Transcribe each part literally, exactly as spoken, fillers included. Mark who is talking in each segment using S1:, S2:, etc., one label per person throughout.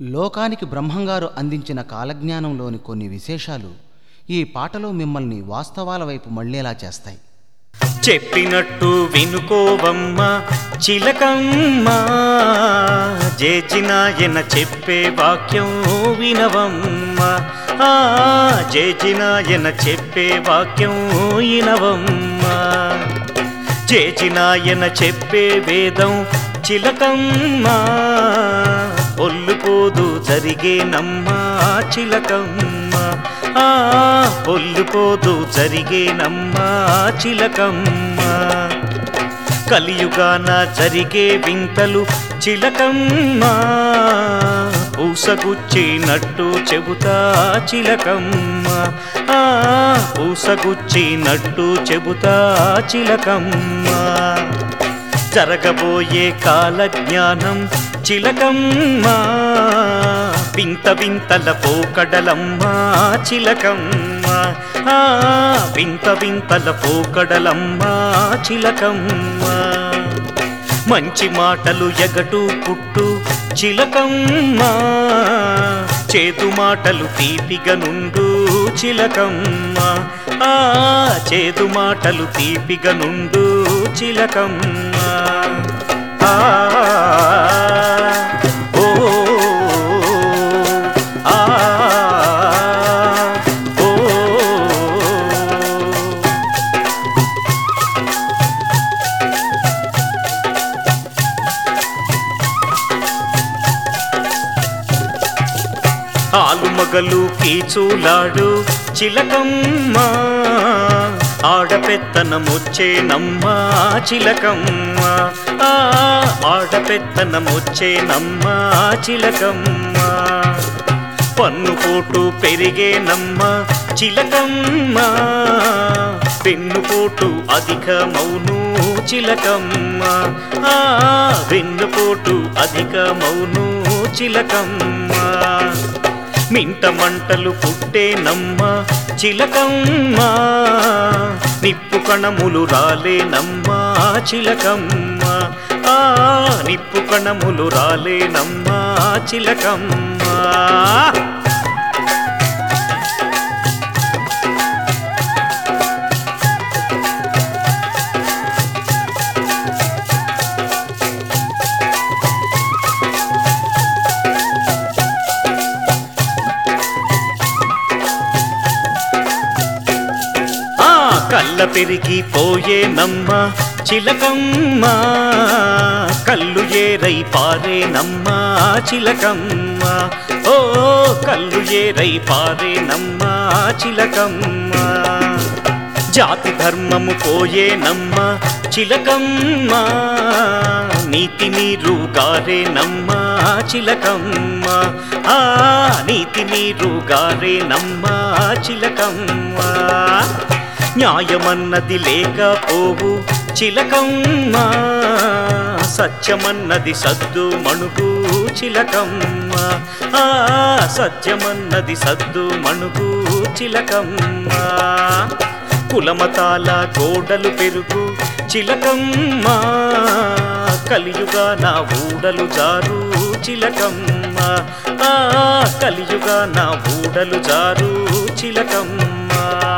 S1: లోకానికి బ్రహ్మంగారు అందించిన కాలజ్ఞానంలోని కొన్ని విశేషాలు ఈ పాటలో మిమ్మల్ని వాస్తవాల వైపు మళ్ళేలా చేస్తాయి.
S2: చెప్పినట్టు వినుకోవమ్మ చిలకమ్మ, జేజినాయన చెప్పే వాక్యం వినవమ్మ. ఆ జేజినాయన చెప్పే వాక్యం వినవమ్మ. జేజినాయన చెప్పే వేదం చిలకమ్మ, పొల్లుపోదు జరిగేనమ్మా చిలకమ్మ. ఆ పొల్లుపోదు జరిగేనమ్మా చిలకమ్మ. కలియుగాన జరిగే వింతలు చిలకమ్మ, పూసగుచ్చినట్టు చెబుతా చిలకమ్మ. ఆ పూసగుచ్చినట్టు చెబుతా చిలకమ్మ. జరగబోయే కాలజ్ఞానం చిలకమ్మ, వింత వింతల పోకడలమ్మ చిలకమ్మ. ఆ వింత వింతల పోకడలమ్మ చిలకమ్మ. మంచి మాటలు ఎగటు పుట్టు చిలకమ్మ, చేదు మాటలు తీపిగా నుండు చిలకమ్మ. ఆ చేదు మాటలు తీపిగా నుండు చిలకమ్మ. ఆ ఓ ఆ ఓ ఆలుమగలు కీచులాడు చిలకమ్మ, ఆడపెత్తనమొచ్చేనమ్మ చిలకమ్మ. ఆ ఆడపెత్తనమొచ్చేనమ్మ చిలకమ్మ. పన్నుపోటు పెరిగేనమ్మ చిలకమ్మ, వెన్నుపోటు అధికమౌను చిలకమ్మ. ఆ వెన్నుపోటు అధికమౌను చిలకమ్మ. మింట మంటలు పుట్టేనమ్మ చిలకమ్మ, నిప్పు కణములు రాలేనమ్మ చిలకమ్మ. ఆ నిప్పు కణములు రాలేనమ్మ చిలకమ్మ. కళ్ళ పెరిగిపోయేనమ్మ చిలకమ్మ, కళ్ళు ఏరై పారేనమ్మ చిలకమ్మ. ఓ కళ్ళు ఏరై పారేనమ్మ చిలకమ్మ. జాతి ధర్మము పోయేనమ్మ చిలకమ్మ, నీతి నీరు గారేనమ్మ చిలకమ్మ. ఆ నీతి నీరు గారేనమ్మ చిలకమ్మ. న్యాయమన్నది లేకపోవు చిలకమ్మ, సత్యమన్నది సద్దు మణుగు చిలకమ్మ. ఆ సత్యమన్నది సద్దు మణుగు చిలకమ్మ. కులమతాల గోడలు పెరుగు చిలకమ్మ, కలియుగా నా ఊడలు జారు చిలకమ్మ. ఆ కలియుగా నా ఊడలు జారు చిలకమ్మ.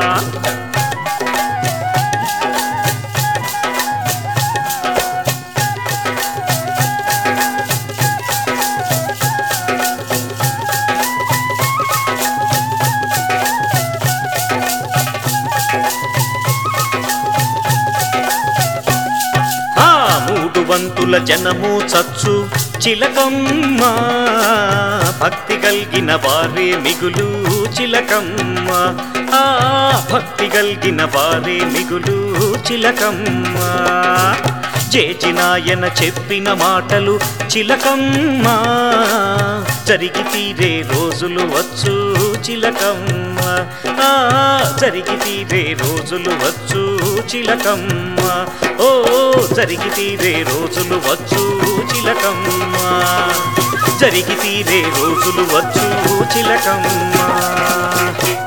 S2: వంతుల జనము చచ్చు చిలకమ్మ, భక్తి కలిగిన వారే మిగులు చిలకమ్మ. ఆ భక్తి కలిగిన వారే మిగులు చిలకమ్మ. జేజినాయన చెప్పిన మాటలు చిలకమ్మ, జరిగి తీరే రోజులు వచ్చు చిలకమ్మ. ఆ జరిగి తీరే రోజులు వచ్చు చిలకమ్మ. ఓ జరిగి తీరే రోజులు వచ్చు చిలకమ్మ. జరిగి తీరే రోజులు వచ్చు చిలకమ్మ.